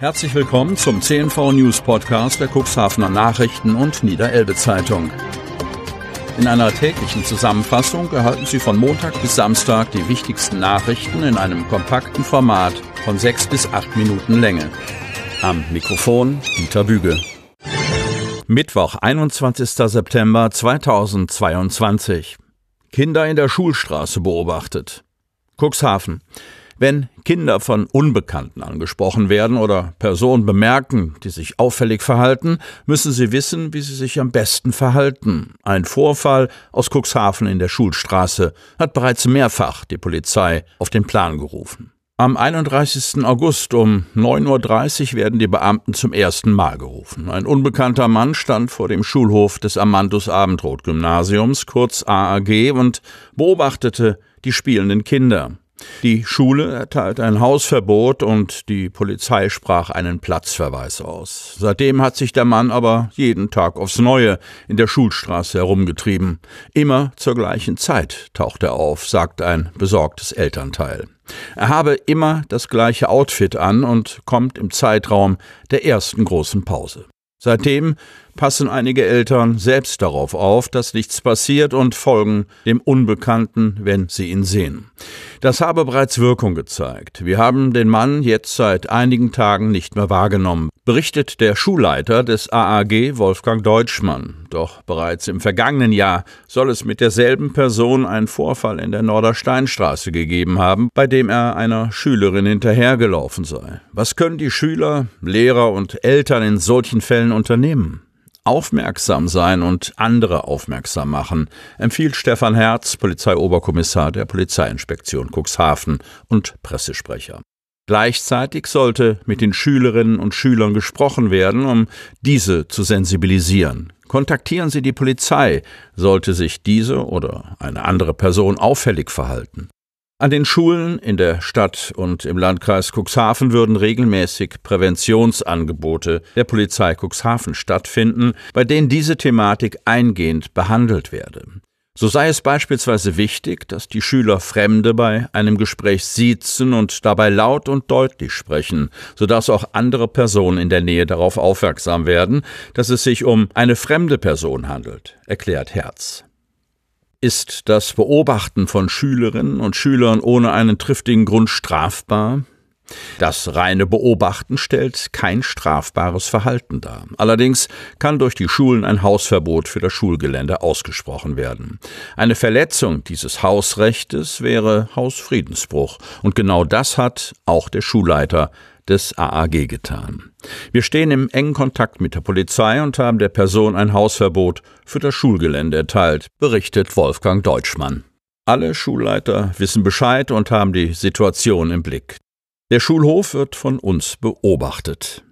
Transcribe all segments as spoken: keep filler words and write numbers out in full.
Herzlich willkommen zum C N V News Podcast der Cuxhavener Nachrichten und Niederelbe Zeitung. In einer täglichen Zusammenfassung erhalten Sie von Montag bis Samstag die wichtigsten Nachrichten in einem kompakten Format von sechs bis acht Minuten Länge. Am Mikrofon Dieter Büge. Mittwoch, einundzwanzigster September zweitausendzweiundzwanzig. Kinder in der Schulstraße beobachtet. Cuxhaven. Wenn Kinder von Unbekannten angesprochen werden oder Personen bemerken, die sich auffällig verhalten, müssen sie wissen, wie sie sich am besten verhalten. Ein Vorfall aus Cuxhaven in der Schulstraße hat bereits mehrfach die Polizei auf den Plan gerufen. Am einunddreißigsten August um neun Uhr dreißig werden die Beamten zum ersten Mal gerufen. Ein unbekannter Mann stand vor dem Schulhof des Amandus-Abendroth-Gymnasiums, kurz A A G, und beobachtete die spielenden Kinder. Die Schule erteilte ein Hausverbot und die Polizei sprach einen Platzverweis aus. Seitdem hat sich der Mann aber jeden Tag aufs Neue in der Schulstraße herumgetrieben. Immer zur gleichen Zeit taucht er auf, sagt ein besorgtes Elternteil. Er habe immer das gleiche Outfit an und kommt im Zeitraum der ersten großen Pause. Seitdem passen einige Eltern selbst darauf auf, dass nichts passiert und folgen dem Unbekannten, wenn sie ihn sehen. Das habe bereits Wirkung gezeigt. Wir haben den Mann jetzt seit einigen Tagen nicht mehr wahrgenommen, berichtet der Schulleiter des A A G, Wolfgang Deutschmann. Doch bereits im vergangenen Jahr soll es mit derselben Person einen Vorfall in der Nordersteinstraße gegeben haben, bei dem er einer Schülerin hinterhergelaufen sei. Was können die Schüler, Lehrer und Eltern in solchen Fällen unternehmen? Aufmerksam sein und andere aufmerksam machen, empfiehlt Stefan Herz, Polizeioberkommissar der Polizeiinspektion Cuxhaven und Pressesprecher. Gleichzeitig sollte mit den Schülerinnen und Schülern gesprochen werden, um diese zu sensibilisieren. Kontaktieren Sie die Polizei, sollte sich diese oder eine andere Person auffällig verhalten. An den Schulen in der Stadt und im Landkreis Cuxhaven würden regelmäßig Präventionsangebote der Polizei Cuxhaven stattfinden, bei denen diese Thematik eingehend behandelt werde. So sei es beispielsweise wichtig, dass die Schüler Fremde bei einem Gespräch siezen und dabei laut und deutlich sprechen, sodass auch andere Personen in der Nähe darauf aufmerksam werden, dass es sich um eine fremde Person handelt, erklärt Herz. Ist das Beobachten von Schülerinnen und Schülern ohne einen triftigen Grund strafbar? Das reine Beobachten stellt kein strafbares Verhalten dar. Allerdings kann durch die Schulen ein Hausverbot für das Schulgelände ausgesprochen werden. Eine Verletzung dieses Hausrechtes wäre Hausfriedensbruch. Und genau das hat auch der Schulleiter des A A G getan. Wir stehen im engen Kontakt mit der Polizei und haben der Person ein Hausverbot für das Schulgelände erteilt, berichtet Wolfgang Deutschmann. Alle Schulleiter wissen Bescheid und haben die Situation im Blick. Der Schulhof wird von uns beobachtet.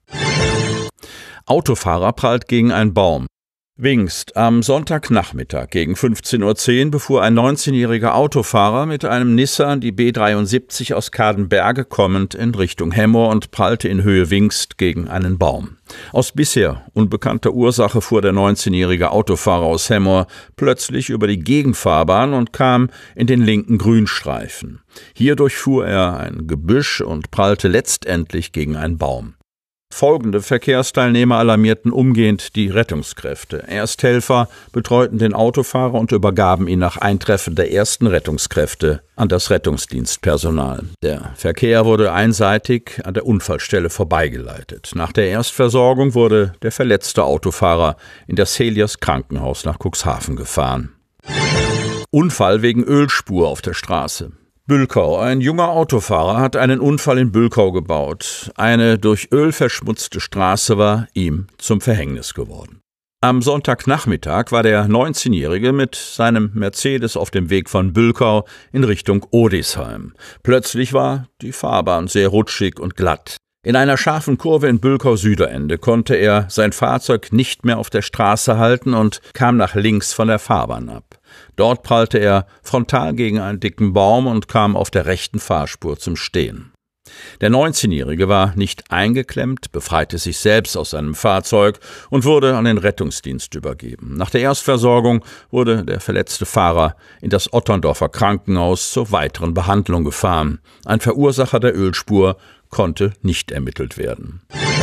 Autofahrer prallt gegen einen Baum. Wingst. Am Sonntagnachmittag gegen fünfzehn Uhr zehn befuhr ein neunzehnjähriger Autofahrer mit einem Nissan die B dreiundsiebzig aus Kadenberge kommend in Richtung Hemmoor und prallte in Höhe Wingst gegen einen Baum. Aus bisher unbekannter Ursache fuhr der neunzehnjährige Autofahrer aus Hemmoor plötzlich über die Gegenfahrbahn und kam in den linken Grünstreifen. Hier durchfuhr er ein Gebüsch und prallte letztendlich gegen einen Baum. Folgende Verkehrsteilnehmer alarmierten umgehend die Rettungskräfte. Ersthelfer betreuten den Autofahrer und übergaben ihn nach Eintreffen der ersten Rettungskräfte an das Rettungsdienstpersonal. Der Verkehr wurde einseitig an der Unfallstelle vorbeigeleitet. Nach der Erstversorgung wurde der verletzte Autofahrer in das Helios Krankenhaus nach Cuxhaven gefahren. Unfall wegen Ölspur auf der Straße. Bülkau. Ein junger Autofahrer hat einen Unfall in Bülkau gebaut. Eine durch Öl verschmutzte Straße war ihm zum Verhängnis geworden. Am Sonntagnachmittag war der neunzehnjährige mit seinem Mercedes auf dem Weg von Bülkau in Richtung Odisheim. Plötzlich war die Fahrbahn sehr rutschig und glatt. In einer scharfen Kurve in Bülkau-Süderende konnte er sein Fahrzeug nicht mehr auf der Straße halten und kam nach links von der Fahrbahn ab. Dort prallte er frontal gegen einen dicken Baum und kam auf der rechten Fahrspur zum Stehen. Der neunzehnjährige war nicht eingeklemmt, befreite sich selbst aus seinem Fahrzeug und wurde an den Rettungsdienst übergeben. Nach der Erstversorgung wurde der verletzte Fahrer in das Otterndorfer Krankenhaus zur weiteren Behandlung gefahren. Ein Verursacher der Ölspur konnte nicht ermittelt werden.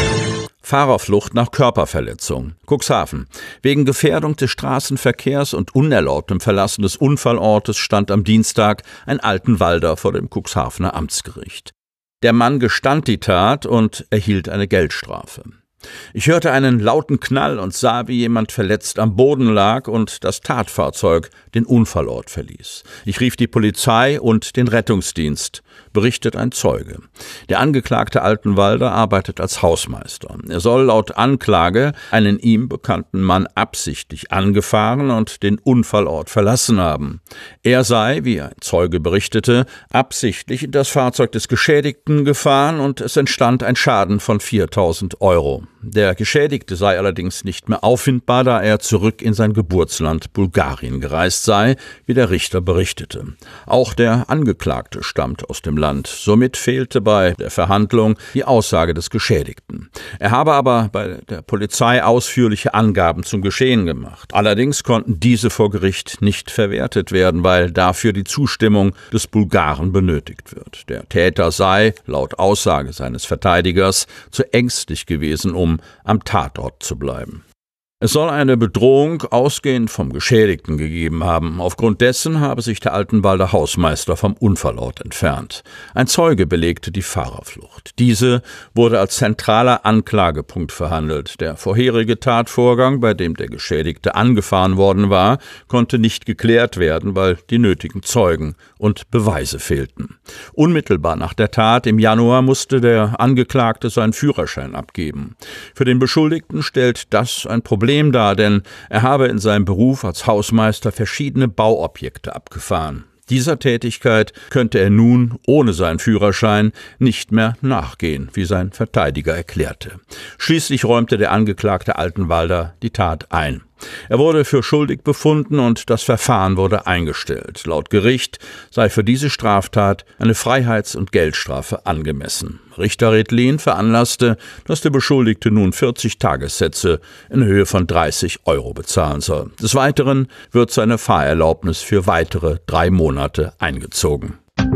Fahrerflucht nach Körperverletzung. Cuxhaven. Wegen Gefährdung des Straßenverkehrs und unerlaubtem Verlassen des Unfallortes stand am Dienstag ein Altenwalder vor dem Cuxhavener Amtsgericht. Der Mann gestand die Tat und erhielt eine Geldstrafe. Ich hörte einen lauten Knall und sah, wie jemand verletzt am Boden lag und das Tatfahrzeug den Unfallort verließ. Ich rief die Polizei und den Rettungsdienst, berichtet ein Zeuge. Der angeklagte Altenwalder arbeitet als Hausmeister. Er soll laut Anklage einen ihm bekannten Mann absichtlich angefahren und den Unfallort verlassen haben. Er sei, wie ein Zeuge berichtete, absichtlich in das Fahrzeug des Geschädigten gefahren und es entstand ein Schaden von viertausend Euro. Der Geschädigte sei allerdings nicht mehr auffindbar, da er zurück in sein Geburtsland Bulgarien gereist sei, wie der Richter berichtete. Auch der Angeklagte stammt aus dem Land. Somit fehlte bei der Verhandlung die Aussage des Geschädigten. Er habe aber bei der Polizei ausführliche Angaben zum Geschehen gemacht. Allerdings konnten diese vor Gericht nicht verwertet werden, weil dafür die Zustimmung des Bulgaren benötigt wird. Der Täter sei, laut Aussage seines Verteidigers, zu ängstlich gewesen, um am Tatort zu bleiben. Es soll eine Bedrohung ausgehend vom Geschädigten gegeben haben. Aufgrund dessen habe sich der Altenwalder Hausmeister vom Unfallort entfernt. Ein Zeuge belegte die Fahrerflucht. Diese wurde als zentraler Anklagepunkt verhandelt. Der vorherige Tatvorgang, bei dem der Geschädigte angefahren worden war, konnte nicht geklärt werden, weil die nötigen Zeugen und Beweise fehlten. Unmittelbar nach der Tat im Januar musste der Angeklagte seinen Führerschein abgeben. Für den Beschuldigten stellt das ein Problem dar, denn er habe in seinem Beruf als Hausmeister verschiedene Bauobjekte abgefahren. Dieser Tätigkeit könnte er nun ohne seinen Führerschein nicht mehr nachgehen, wie sein Verteidiger erklärte. Schließlich räumte der Angeklagte Altenwalder die Tat ein. Er wurde für schuldig befunden und das Verfahren wurde eingestellt. Laut Gericht sei für diese Straftat eine Freiheits- und Geldstrafe angemessen. Richter Redlin veranlasste, dass der Beschuldigte nun vierzig Tagessätze in Höhe von dreißig Euro bezahlen soll. Des Weiteren wird seine Fahrerlaubnis für weitere drei Monate eingezogen.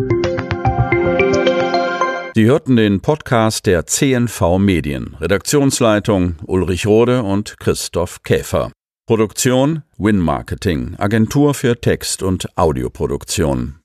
Sie hörten den Podcast der C N V Medien. Redaktionsleitung Ulrich Rode und Christoph Käfer. Produktion Win Marketing, Agentur für Text- und Audioproduktion.